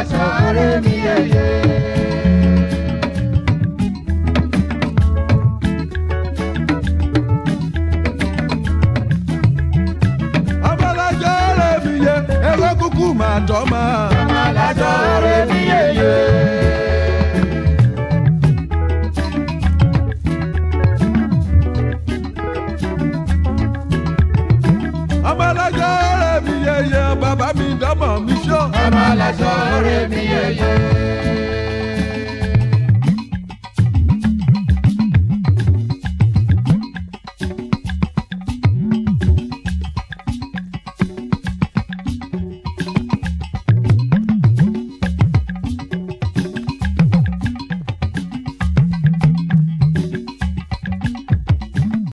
aláṣọ ọ̀rẹ́ mi yẹyẹ. ọmọ aláṣọ ọ̀rẹ́ mi yẹ ẹ̀rọ kúkú máa tọ́ ma. ọmọ aláṣọ ọ̀rẹ́ mi yẹyẹ. ọmọ aláṣọ ọ̀rẹ́ mi yẹyẹ bàbá mi dọ́mọ̀ mi ṣó. ọmọ aláṣọ ọ̀rẹ́ mi yẹyẹ.